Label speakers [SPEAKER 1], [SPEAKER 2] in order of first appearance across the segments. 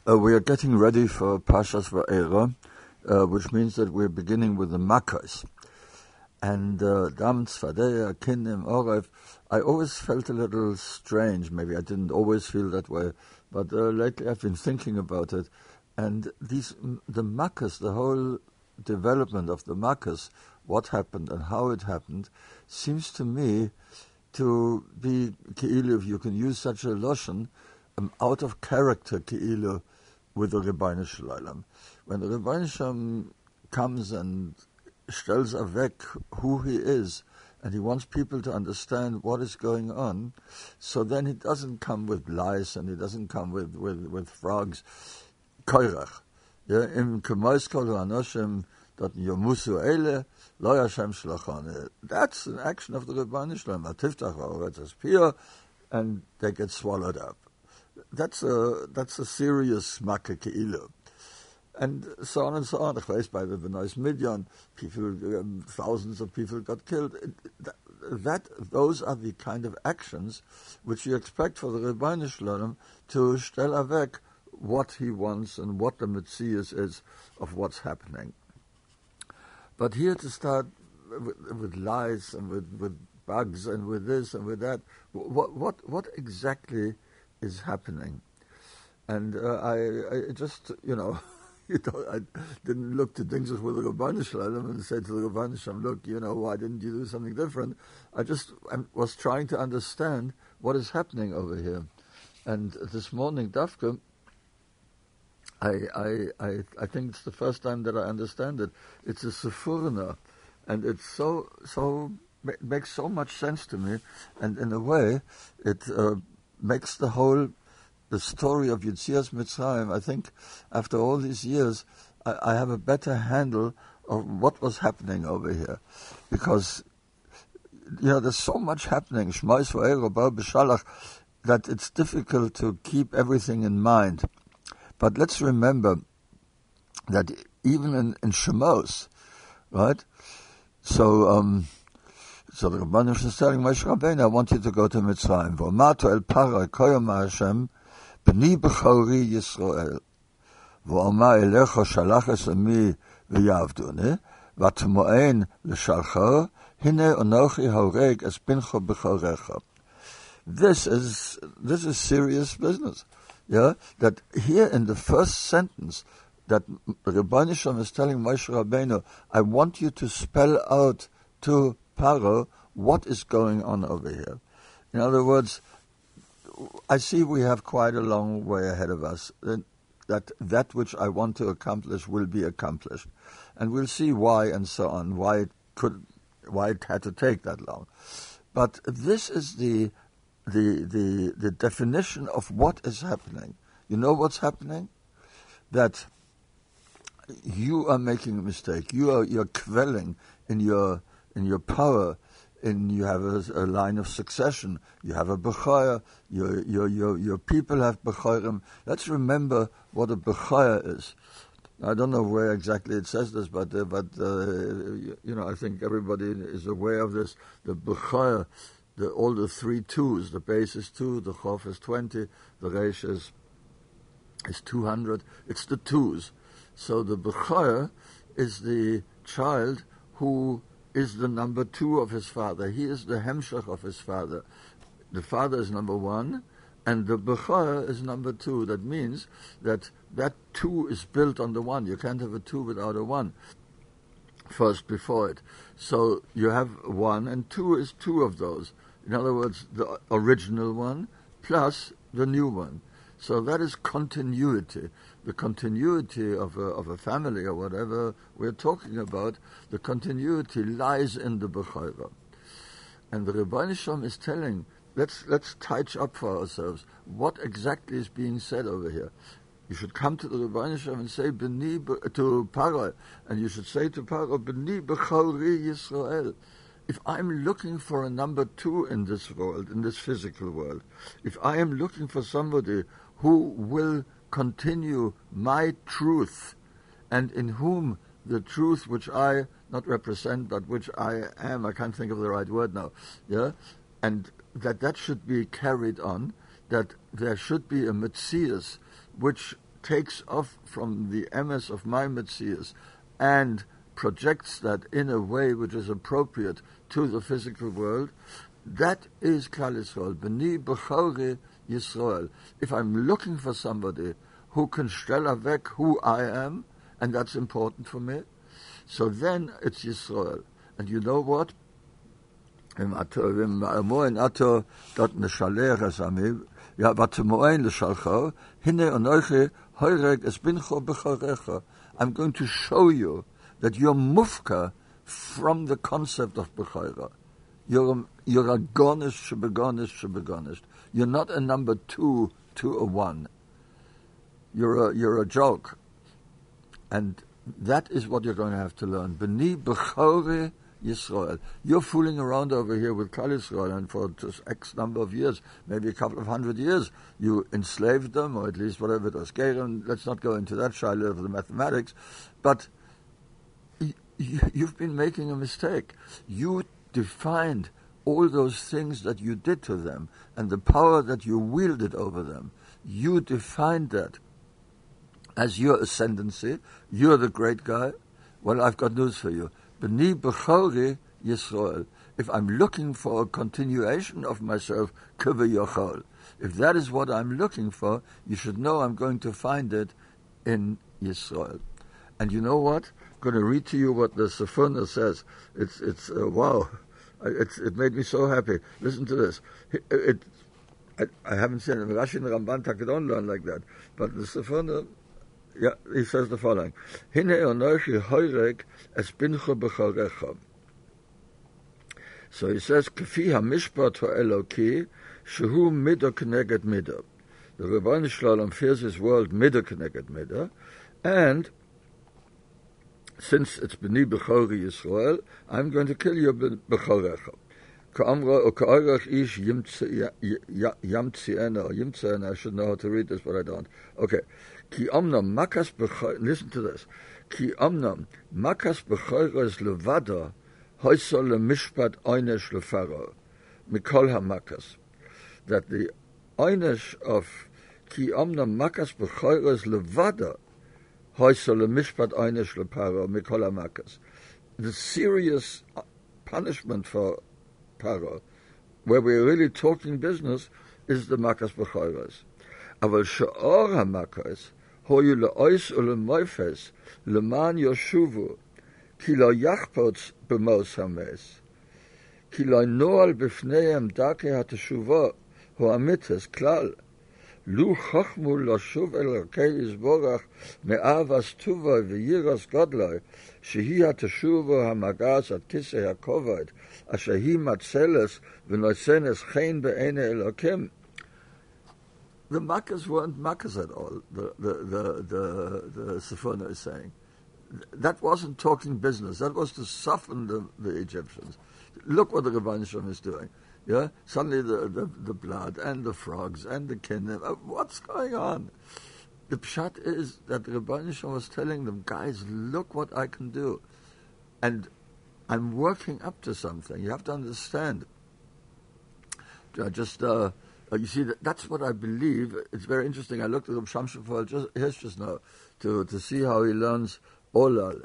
[SPEAKER 1] We are getting ready for Parshas Va'era, which means that we're beginning with the Makkos. And Dam Tzvadeya, Kinim, Oref, I always felt a little strange. Maybe I didn't always feel that way, but lately I've been thinking about it. And the Makkos, the whole development of the Makkos, what happened and how it happened, seems to me to be, Ke'ilu, if you can use such a Loshen, out of character, Ke'ilu, with the Rebbeinu Shalom. When the Rebbeinu Shalom comes and stells weg who he is, and he wants people to understand what is going on, so then he doesn't come with lies and he doesn't come with frogs. Koirach. Im Kemois Kol Anoshim dat Yomusu Eile Lo Hashem Shlachon. That's an action of the Rebbeinu Shalom. Atiftach Haaretz Pia, and they get swallowed up. That's a serious Makkah Ke'ilu. And so on and so on. By the B'nai Midian, thousands of people got killed. Those are the kind of actions which you expect for the Rebbeinu Shalom to stell weg what he wants and what the Metzius is of what's happening. But here to start with lies and with bugs and with this and with that, what exactly is happening? And I just, I didn't look to things with the Rebbeinu Shalom and say to the Rebbeinu Shalom, look, why didn't you do something different? I was trying to understand what is happening over here. And this morning, Dafka, I think it's the first time that I understand it. It's a Sefurna, and it's so makes so much sense to me, and in a way, it makes the story of Yetzias Mitzrayim. I think after all these years, I have a better handle of what was happening over here, because there's so much happening. Shmais v'Eiro Bar B'Shalach, that it's difficult to keep everything in mind. But let's remember that even in Shemos, right? So the Rebbeinu is telling Moshe Rabbeinu, I want you to go to Mitzrayim. V'omarto el Paro koyom Hashem b'ni b'chori Yisrael. V'omar elecho shalach es ami v'yavduni v'atmo'en l'shalcho hine onochi horeg es bincho b'chorecha. This is serious business. Yeah, that here in the first sentence, that Rebbeinu Shalom is telling Moshe Rabbeinu, I want you to spell out to Paro what is going on over here. In other words, I see we have quite a long way ahead of us. That which I want to accomplish will be accomplished, and we'll see why and so on. Why it had to take that long, but this is the definition of what is happening. You know what's happening? That you are making a mistake. You're quelling in your power. You have a line of succession. You have a bechaya. Your people have bechayarim. Let's remember what a bechaya is. I don't know where exactly it says this, but I think everybody is aware of this. The bechaya. All the three twos, the base is 2, the chof is 20, the reish is 200. It's the twos. So the bechaya is the child who is the number 2 of his father. He is the hemshach of his father. The father is number 1, and the bechaya is number 2. That means that 2 is built on the 1. You can't have a 2 without a 1. First before it. So you have 1, and 2 is 2 of those. In other words, the original one plus the new one. So that is continuity. The continuity of a family or whatever we're talking about, the continuity lies in the Bechayra. And the Rebbeinu Shalom is telling, let's touch up for ourselves what exactly is being said over here. You should come to the Rebbeinu Shalom and say to Paro, and you should say to Paro, B'ni b'chori Yisrael. If I'm looking for a number 2 in this world, in this physical world, if I am looking for somebody who will continue my truth, and in whom the truth which I not represent, but which I am, I can't think of the right word now, and that should be carried on, that there should be a Metzius which takes off from the emes of my Metzias and projects that in a way which is appropriate to the physical world, that is Klal Yisrael. B'ni b'chori Yisrael. If I'm looking for somebody who can stella weg who I am, and that's important for me, so then it's Yisrael. And you know what? Im Moin Ato dort ne Shalech Sami, ja, wat Moin le Shalcho, hine onoche heureg es bincho bechorecha. I'm going to show you that you're mufka from the concept of bechora. You're a garnished, shebegarnished. You're not a number 2 to a 1. You're a joke. And that is what you're going to have to learn. B'ni bechore Yisrael. You're fooling around over here with Klal Yisrael, and for just X number of years, maybe a couple of 100 years, you enslaved them, or at least whatever it was. Let's not go into that shy level of the mathematics, but you've been making a mistake. You defined all those things that you did to them, and the power that you wielded over them. You defined that as your ascendancy. You're the great guy. Well, I've got news for you. B'ni b'chori Yisrael. If I'm looking for a continuation of myself, k'v'yochol, if that is what I'm looking for, you should know I'm going to find it in Yisrael. And you know what? I'm going to read to you what the Sefer says. It's wow. It made me so happy. Listen to this. I haven't seen it. Rashi and Ramban don't learn like that. But the Sefer, yeah, he says the following: Hine onochi hoyreg es bincho bechorecha. So he says, K'fi hamishpat ha'eloki, shehu midah k'neged midah. The Rebbeinu Shalom fears his world midah k'neged midah, and since it's b'ni b'chori Yisrael, I'm going to kill you b'chorecha. Ka'amra or ka'arach ish yamtziena, I should know how to read this, but I don't. Okay. Ki omnam makas b'chor, listen to this. Ki omnam makas b'choros levada, hoysol lemishpat oynesh lefaro, mikol hamakas. That the oynesh of ki omnam makas b'choros levada, hoysol lemishpat oynesh lefaro, mikol hamakas. The serious punishment for Paro, where we're really talking business, is the makas b'choros. Aval she'or hamakas, hoyu le'ois u'le'moifes, le'man yoshuvu, ki lo yachpots b'mos hames, ki lo noal b'fneihem dake ha'teshuva, hu amites klal, lu chochmu lo shuv el rakei yizborach me'avas tuva v'yiras godloi, shehi ha'teshuva ha'magas ha'kisei ha'kovad, asher hi matzeles v'nosenes chen be'ene elokim. The Makkahs weren't Makkahs at all, the Sephona is saying. That wasn't talking business. That was to soften the Egyptians. Look what the Rebbeinu Shalom is doing. Yeah? Suddenly the blood and the frogs and the kinnim. What's going on? The pshat is that the Rebbeinu Shalom was telling them, guys, look what I can do. And I'm working up to something. You have to understand. You see, that's what I believe. It's very interesting. I looked at Reb Shamshon just now to see how he learns Olal.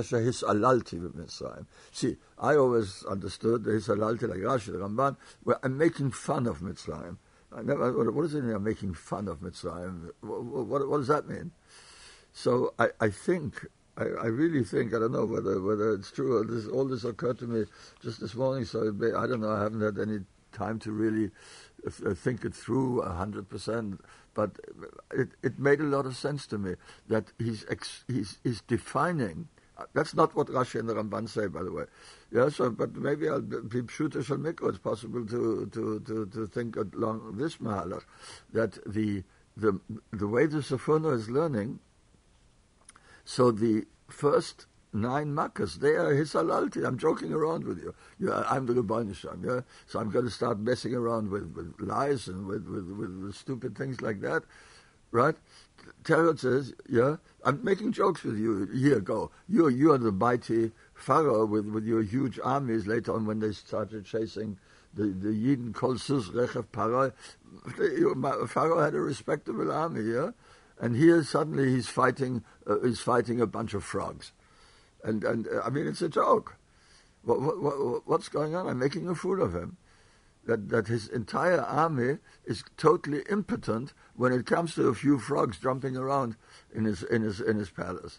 [SPEAKER 1] See, I always understood the Hisalalti like Rashi, the Ramban, where I'm making fun of Mitzrayim. What does it mean, I'm making fun of Mitzrayim? What does that mean? So I really think, I don't know whether it's true, or all this occurred to me just this morning, so I don't know, I haven't had any time to really think it through 100%, but it made a lot of sense to me that he's defining. That's not what Rashi and the Ramban say, by the way. Yeah, so but maybe I'll be pshuta shel mikro. It's possible to think along this mahalach that the way the Sephona is learning. So the first 9 makkahs, they are hisalalti. I'm joking around with you. I'm the Rebbeinu Shalom, yeah? So I'm going to start messing around with lies and with stupid things like that, right? Terod says, yeah, I'm making jokes with you. Here, go. You are the mighty Pharaoh with your huge armies later on when they started chasing the Yidden Kol Sus Rechev Paroi. Pharaoh had a respectable army, yeah? And here suddenly he's fighting a bunch of frogs. And I mean, it's a joke. What's going on? I'm making a fool of him. That his entire army is totally impotent when it comes to a few frogs jumping around in his palace.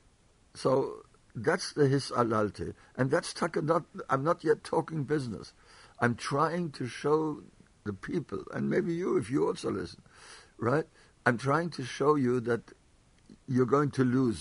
[SPEAKER 1] So that's the his alalti, and that's not. I'm not yet talking business. I'm trying to show the people, and maybe you, if you also listen, right? I'm trying to show you that you're going to lose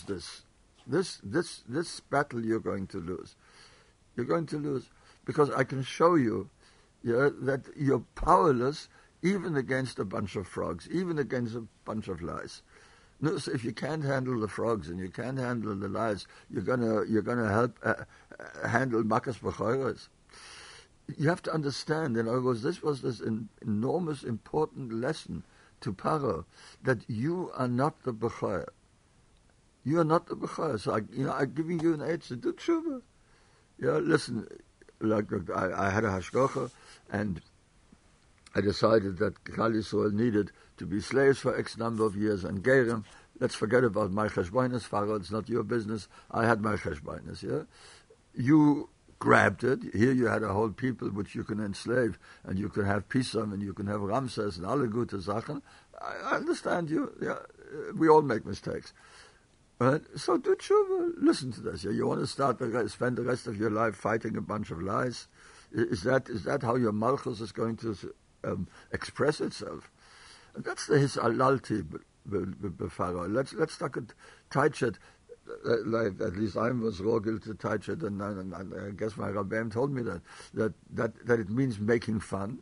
[SPEAKER 1] this battle. You're going to lose. You're going to lose because I can show you. Yeah, that you're powerless even against a bunch of frogs, even against a bunch of lies. No, so if you can't handle the frogs and you can't handle the lies, you're gonna help handle makas b'choros. You have to understand. In other words, this was this enormous, important lesson to Paro that you are not the b'chor. You are not the b'chor. So I'm giving you an aid to do tshuva. Yeah, listen. Like I had a hashgacha, and I decided that Klal Yisrael needed to be slaves for X number of years and gerim. Let's forget about my cheshbonos, Pharaoh. It's not your business. I had my cheshbonos. Yeah, you grabbed it. Here you had a whole people which you can enslave, and you can have Pisam, and you can have Ramses, and alle gute Sachen. I understand you. Yeah, we all make mistakes. Right? So do tshuva. Listen to this. Yeah? You want to spend the rest of your life fighting a bunch of lies? Is that how your malchus is going to express itself? And that's the his alalti b'Pharaoh. Let's talk at Taichet. Like at least I was rogel to Taichet, and I guess my Rabbeim told me that it means making fun.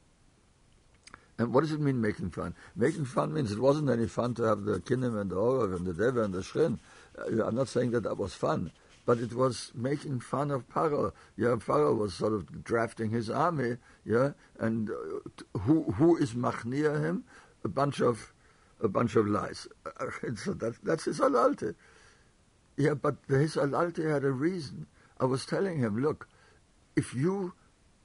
[SPEAKER 1] And what does it mean, making fun? Making fun means it wasn't any fun to have the Kinnim and the Orav and the Deva and the Shrin. I'm not saying that was fun, but it was making fun of Paro. Yeah, Paro was sort of drafting his army, yeah, and who is machnia him? A bunch of lies. So that's his alalte. Yeah, but his alalte had a reason. I was telling him, look, if you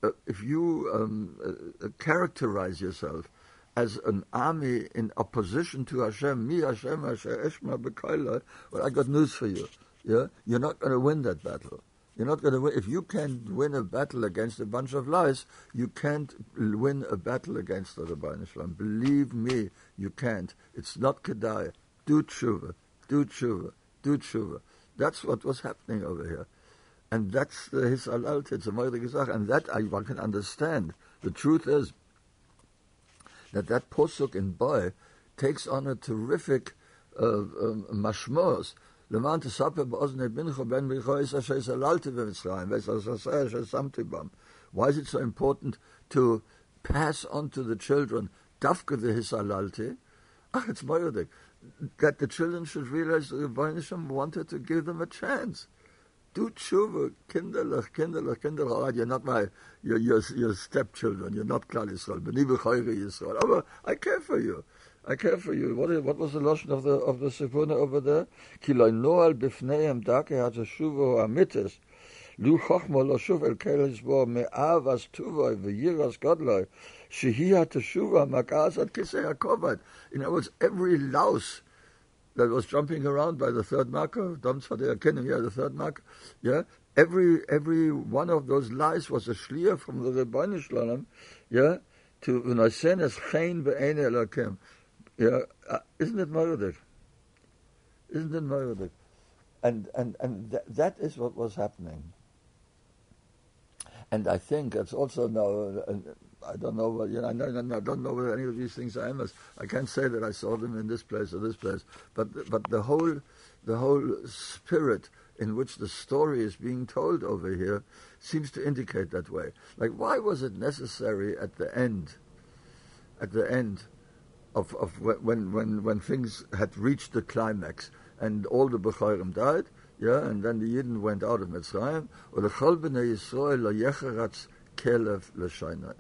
[SPEAKER 1] characterize yourself as an army in opposition to Hashem, me Hashem, Eshma B'Koila, well, I got news for you. Yeah, you're not going to win that battle. You're not going to win. If you can't win a battle against a bunch of lies, you can't win a battle against the Rebbeinu Shalom. Believe me, you can't. It's not kedai. Do tshuva, do tshuva, do tshuva. That's what was happening over here. And that's his alalti, it's a moedige Sache, and that one can understand. The truth is that posuk in Boy takes on a terrific mashmos. Why is it so important to pass on to the children dafka the his alalti? It's moedige. That the children should realize the Rebbeinu Shalom wanted to give them a chance. Do tshuva, kinderlich. You're not your stepchildren. You're not Klal Yisrael. B'ni b'chayre Yisrael. But I care for you. What was the lashon of the Sifuna over there? Ki lo noal b'fneihem dake hatashuva amitis. Lu chochma lo shuv el kel hizbo me'avas tuvoi v'yiras godloi. Shehi hatashuva makas at kisei hakovad. In other words, every louse that was jumping around by the third makkah, the third makkah, yeah. Every one of those lies was a shliach from the Rebbeinu Shalom, yeah, to v'nosenes chein be'ein Elokim. Yeah, isn't it moedig? And that is what was happening. And I think it's also now. I don't know what I don't know whether any of these things are Amos. I can't say that I saw them in this place or this place. But the whole spirit in which the story is being told over here seems to indicate that way. Like, why was it necessary at the end of when things had reached the climax and all the Bechorim died, yeah, and then the Yidden went out of Mitzrayim, or the Chol B'nei Yisrael lo yecharatz kelev l'shaynai.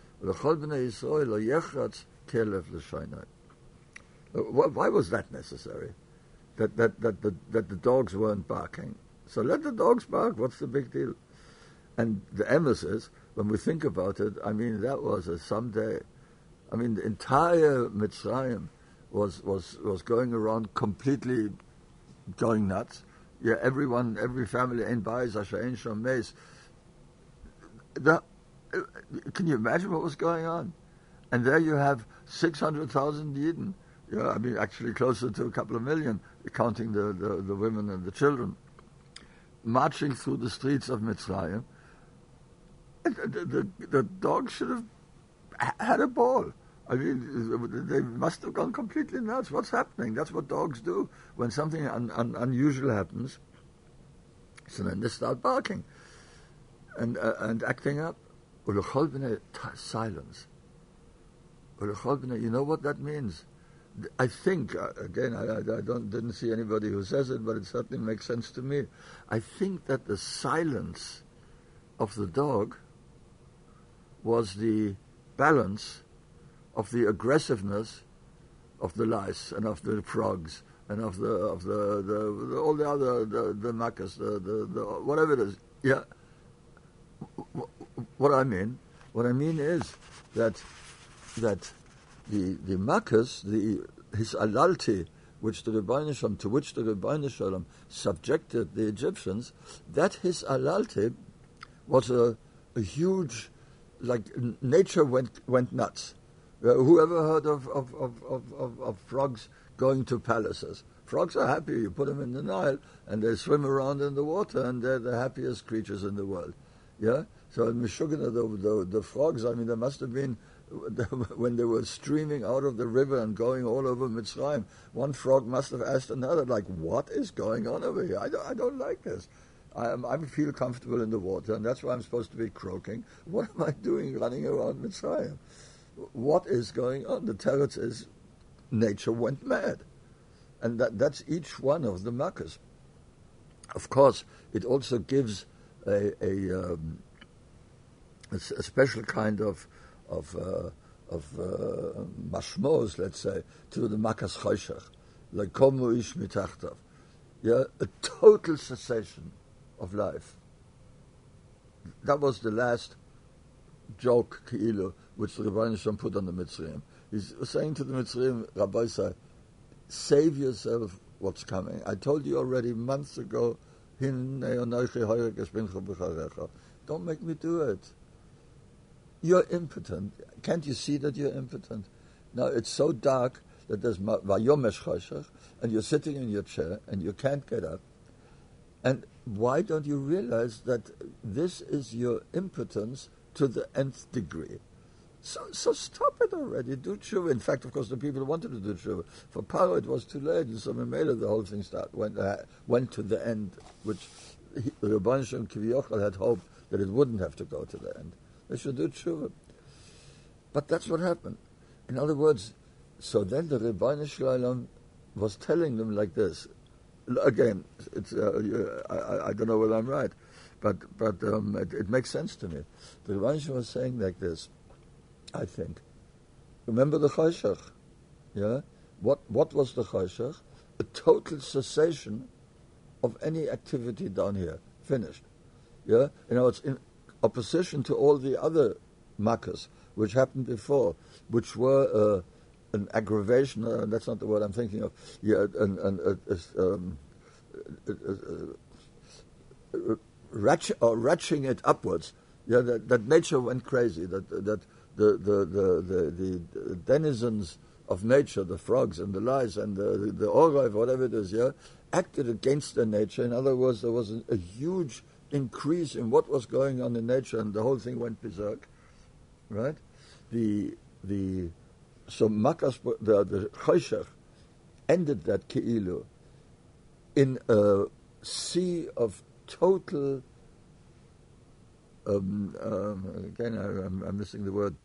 [SPEAKER 1] Why was that necessary? That the dogs weren't barking. So let the dogs bark. What's the big deal? And the emphasis, when we think about it, I mean, that was a someday. I mean, the entire Mitzrayim was going around completely going nuts. Yeah, every family ain't buys Asher ain't shom meis. Can you imagine what was going on? And there you have 600,000 Yidden. Yeah, I mean, actually closer to a couple of million, counting the women and the children, marching through the streets of Mitzrayim. The dogs should have had a ball. I mean, they must have gone completely nuts. What's happening? That's what dogs do. When something unusual happens, so then they start barking and acting up. Silence. You know what that means? I think, again, I didn't see anybody who says it, but it certainly makes sense to me. I think that the silence of the dog was the balance of the aggressiveness of the lice and of the frogs and of the all the other the maccas, the whatever it is. Yeah. What I mean is that the maccas, his alalti, to which the Rebbeinu Shalom subjected the Egyptians, that his alalti was a huge, like nature went nuts. Whoever heard of frogs going to palaces? Frogs are happy. You put them in the Nile and they swim around in the water, and they're the happiest creatures in the world. Yeah. So in Meshuggah, the frogs, I mean, there must have been, when they were streaming out of the river and going all over Mitzrayim, one frog must have asked another, like, what is going on over here? I don't like this. I feel comfortable in the water, and that's why I'm supposed to be croaking. What am I doing running around Mitzrayim? What is going on? The teretz is nature went mad. And that's each one of the makkahs. Of course, it also gives a special kind of mashmos, let's say, to the makas choshech, like komu ish mitachtav. Yeah, a total cessation of life. That was the last joke, Ki'ilu, which the Rebbeinu Shalom put on the Mitzrayim. He's saying to the Mitzrayim, Rabbi Say, save yourself what's coming. I told you already months ago, don't make me do it. You're impotent. Can't you see that you're impotent? Now it's so dark that there's vayomesh choshech, and you're sitting in your chair and you can't get up. And why don't you realize that this is your impotence to the nth degree? So stop it already. Do tshuva. In fact, of course, the people wanted to do tshuva. For Paro, it was too late, and so Memela, the whole thing went to the end, which the Rebbeinu Shalom Kivyochel had hoped that it wouldn't have to go to the end. They should do tshuva. But that's what happened. In other words, so then the Rebbeinu Shalom was telling them like this. Again, it's I don't know whether I'm right, but it makes sense to me. The Rebbeinu Shalom was saying like this. I think. Remember the choshech? Yeah? What was the choshech? A total cessation of any activity down here. Finished. Yeah? It's in opposition to all the other makkahs which happened before, which were an aggravation, that's not the word I'm thinking of, ratcheting it upwards. Yeah, that nature went crazy, that the denizens of nature, the frogs and the lice and the orgreif, whatever it is, yeah, acted against their nature. In other words, there was a huge increase in what was going on in nature, and the whole thing went berserk, right? So Makas, the Choshech, ended that Ke'ilu in a sea of total. Again, I'm missing the word.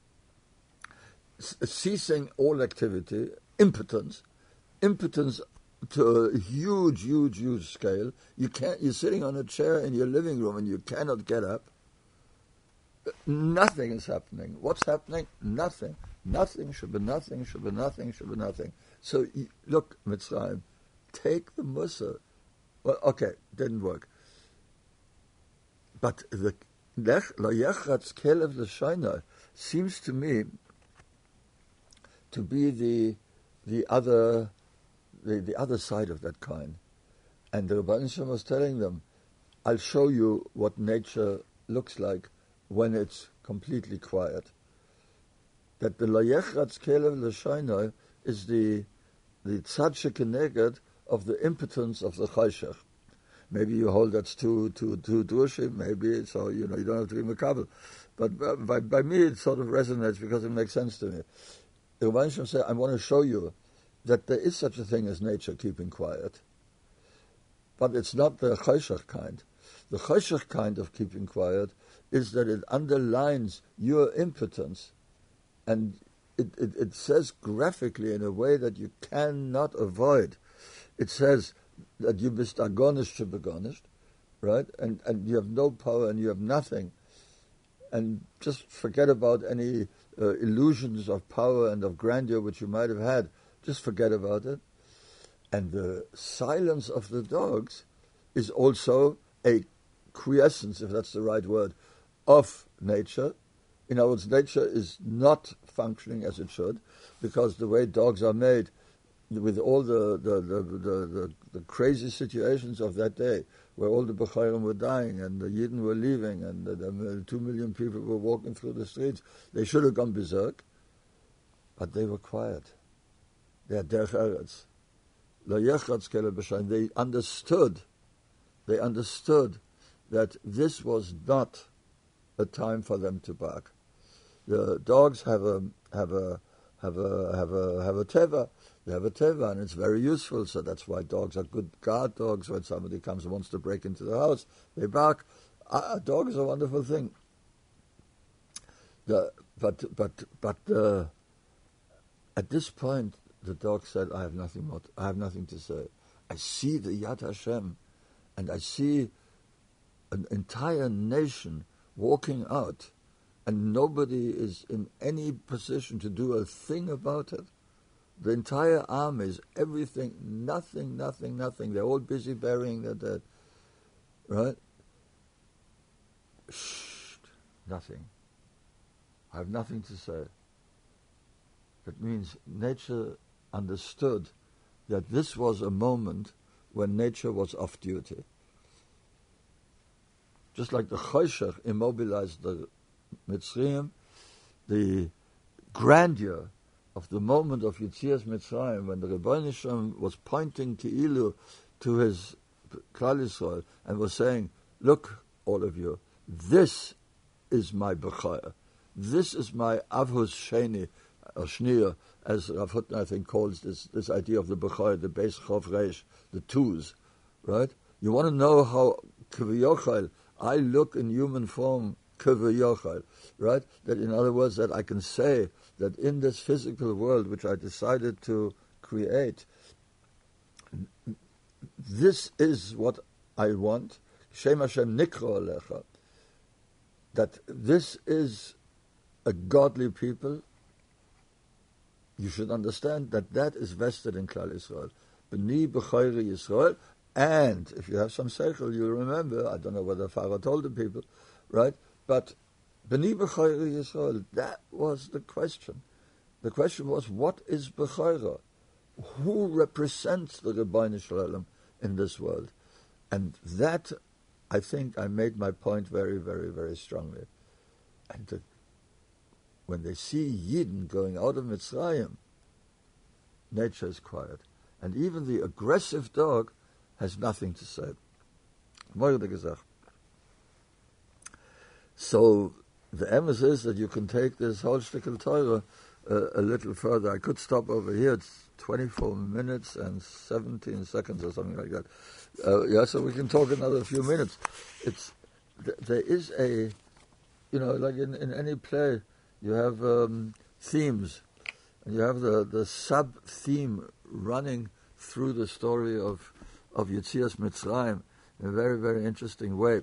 [SPEAKER 1] Ceasing all activity, impotence to a huge scale. You're sitting on a chair in your living room and you cannot get up. Nothing is happening. What's happening? Nothing. Nothing should be nothing. So look, Mitzrayim, take the Musa. Well, okay, didn't work. But the Layachatz Kelev L'Shaina seems to me to be the other side of that coin. And the Rebbeinu Shem was telling them, I'll show you what nature looks like when it's completely quiet. That the Layechatz Kelev L'Shainai is the tzad shekeneged of the impotence of the Chayshach. Maybe you hold that's too drushim, maybe, so you don't have to give a kabel. But by me it sort of resonates because it makes sense to me. The Rebbeinu Shem said, I want to show you that there is such a thing as nature keeping quiet. But it's not the Chayshach kind. The Chayshach kind of keeping quiet is that it underlines your impotence. And it says graphically in a way that you cannot avoid. It says that you bist agonished to begonished, right? And you have no power and you have nothing. And just forget about any illusions of power and of grandeur which you might have had. Just forget about it. And the silence of the dogs is also a quiescence, if that's the right word, of nature. In other words, nature is not functioning as it should, because the way dogs are made, with all the crazy situations of that day, where all the Bechayrim were dying and the Yidden were leaving and the 2 million people were walking through the streets, they should have gone berserk, but they were quiet. They are derech eretz. They understood that this was not a time for them to bark. The dogs have a teva. They have a teva, and it's very useful. So that's why dogs are good guard dogs. When somebody comes and wants to break into the house, they bark. A dog is a wonderful thing. But at this point, the dog said, I have nothing more. I have nothing to say. I see the Yad Hashem, and I see an entire nation walking out, and nobody is in any position to do a thing about it. The entire army is everything, nothing. They're all busy burying their dead. Right? Shh, nothing. I have nothing to say. That means nature understood that this was a moment when nature was off duty. Just like the Chayshach immobilized the Mitzrayim, the grandeur of the moment of Yetzias Mitzrayim, when the Rebbeinu Shem was pointing Ki'ilu to his Klal Yisrael and was saying, look, all of you, this is my Bechaya. This is my Avos Sheni, or Shniya, as Rav Hutner, I think, calls this idea of the Bechaya, the Beis Chov Reish, the twos, right? You want to know how Kivyochel, I look in human form, Kivyochel, right? That in other words, that I can say that in this physical world which I decided to create, this is what I want, Shem Hashem Nikro Alecha, that this is a godly people. You should understand that is vested in Klal Yisrael. B'ni b'chayri Yisrael, and if you have some seichel, you'll remember, I don't know whether Pharaoh told the people, right? But b'ni b'chayri Yisrael, that was the question. The question was, what is b'chayra? Who represents the Rebbeinu Shalom in this world? And that, I think, I made my point very, very, very strongly. And when they see Yidden going out of Mitzrayim, nature is quiet. And even the aggressive dog has nothing to say. So the emphasis is that you can take this whole shtickle Torah a little further. I could stop over here. It's 24 minutes and 17 seconds or something like that. So we can talk another few minutes. There is a, like in any play, you have themes, and you have the sub-theme running through the story of Yetzias Mitzrayim in a very, very interesting way.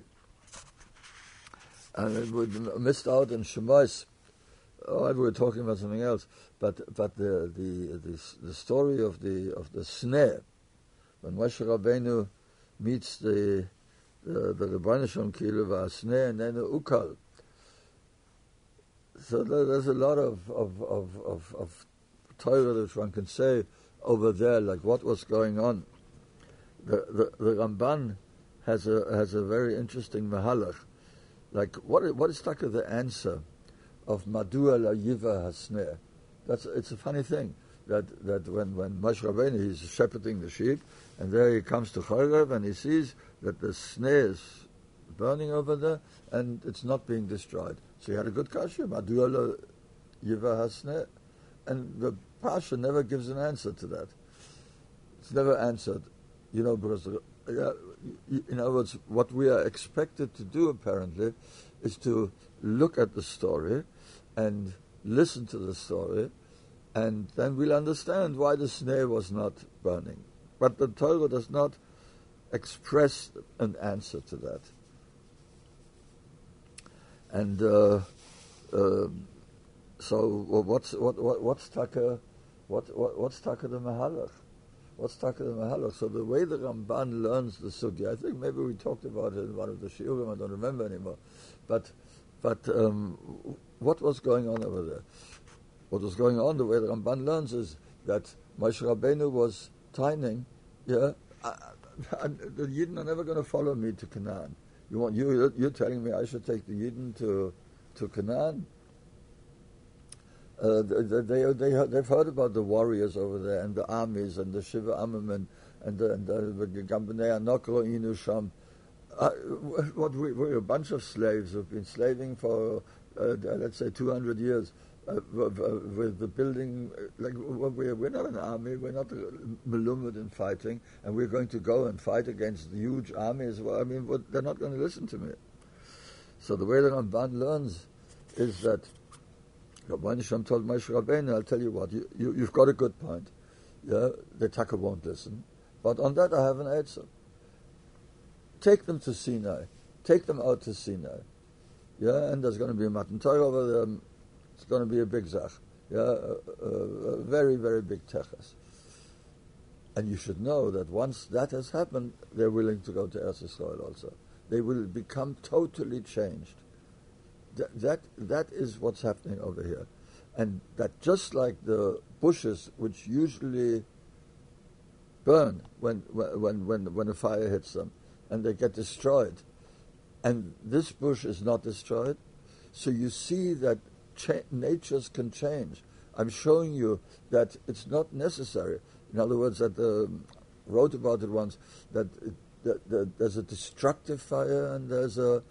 [SPEAKER 1] And we missed out in Shemais. We were talking about something else, but the story of the snare, when Moshe Rabbeinu meets the Rebbeinu Shalom Ki'ilu v'asneh and then ukal. So there's a lot of Torah that one can say over there, like what was going on. The Ramban has a very interesting mahalach. Like what is the answer of Madua la Yiva Hasneh? It's a funny thing that when Moshe Rabbeinu is shepherding the sheep, and there he comes to Chorev and he sees that the sneh is burning over there and it's not being destroyed. So he had a good kasha, Madua la Yiva Hasneh, and the Pasha never gives an answer to that. It's never answered, because in other words, what we are expected to do apparently is to look at the story and listen to the story, and then we'll understand why the sneh was not burning. But the Torah does not express an answer to that. And so what's taka the mahalach? What's taka the mahalach? So the way the Ramban learns the sugya, I think maybe we talked about it in one of the shiurim. I don't remember anymore. But what was going on over there? What was going on? The way the Ramban learns is that Moshe Rabbeinu was tining. The Yidden are never going to follow me to Canaan. You're telling me I should take the Yidden to Canaan? They've heard about the warriors over there and the armies and the Shiva Amim and the Gambanei Anokro Inusham. We're a bunch of slaves who've been slaving for let's say 200 years with the building. Like we're not an army. We're not melumad in fighting, and we're going to go and fight against the huge armies. Well, I mean, they're not going to listen to me. So the way the Ramban learns is that Rabbi Nisham told Moshe Rabbeinu, I'll tell you what, you've got a good point. Yeah, the Taka won't listen. But on that I have an answer. Take them to Sinai. Take them out to Sinai. Yeah, and there's going to be a Matan Torah over there. It's going to be a big zach. Yeah, a very, very big teches. And you should know that once that has happened, they're willing to go to Eretz Yisrael also. They will become totally changed. That is what's happening over here. And that just like the bushes, which usually burn when a fire hits them, and they get destroyed, and this bush is not destroyed, so you see that natures can change. I'm showing you that it's not necessary. In other words, that wrote about it once, that there's a destructive fire and there's a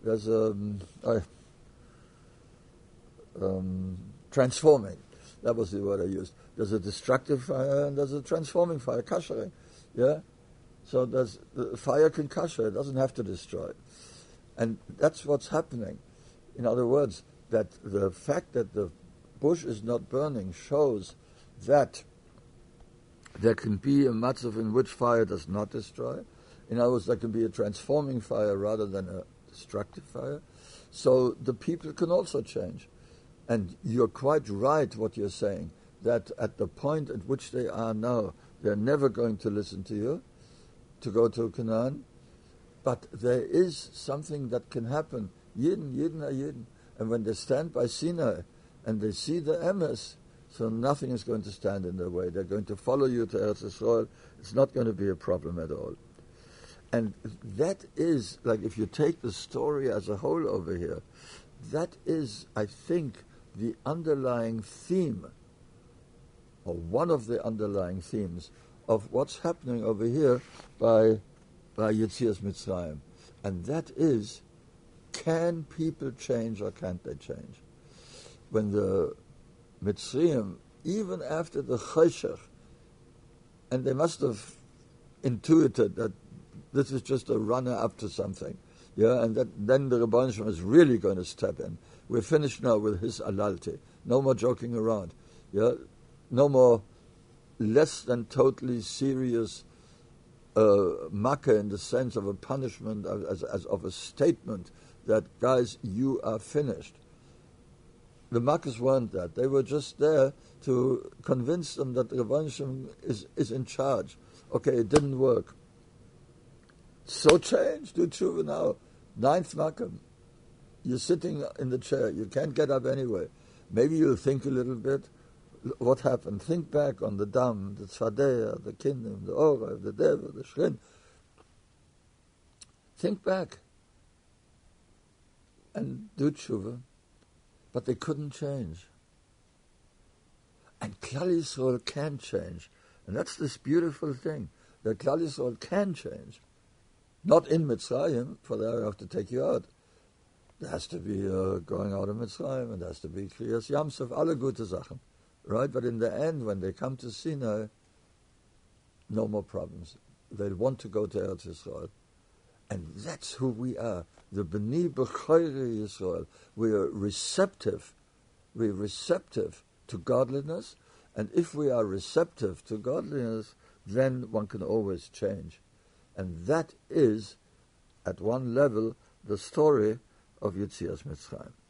[SPEAKER 1] transforming. That was the word I used. There's a destructive fire and there's a transforming fire, kashering. Yeah? So the fire can kasher, it doesn't have to destroy. And that's what's happening. In other words, that the fact that the bush is not burning shows that there can be a matzav in which fire does not destroy. In other words, there can be a transforming fire rather than a destructive fire. So the people can also change. And you're quite right what you're saying, that at the point at which they are now, they're never going to listen to you, to go to Canaan. But there is something that can happen. Yidden are Yidden. And when they stand by Sinai and they see the emes, so nothing is going to stand in their way. They're going to follow you to Eretz Yisrael. It's not going to be a problem at all. And that is, like if you take the story as a whole over here, that is, I think, the underlying theme, or one of the underlying themes, of what's happening over here by Yetzias Mitzrayim. And that is, can people change or can't they change? When the Mitzrayim, even after the Cheshach, and they must have intuited that this is just a runner-up to something, yeah, and that then the Rebbeinu Shalom is really going to step in. We're finished now with his alalti. No more joking around. Yeah, no more less than totally serious makkah in the sense of a punishment, as of a statement that, guys, you are finished. The makkahs weren't that. They were just there to convince them that the Rebbeinu Shalom is in charge. Okay, it didn't work. So change, do tshuva now. 9th makkah. You're sitting in the chair. You can't get up anyway. Maybe you'll think a little bit. what happened. Think back on the Dam, the Tzfadeya, the Kingdom, the Orev, the Devil, the Shrin. Think back and do tshuva, but they couldn't change. And Klal Yisrael can change. And that's this beautiful thing, that Klal Yisrael can change. Not in Mitzrayim, for there I have to take you out. There has to be going out of Mitzrayim, and there has to be Kriyas Yamsuf, alle gute Sachen. Right? But in the end, when they come to Sinai, no more problems. They want to go to Eretz Yisrael. And that's who we are. The B'nai B'chayri Yisrael. We are receptive. We're receptive to godliness. And if we are receptive to godliness, then one can always change. And that is, at one level, the story of Yetzias Mitzrayim.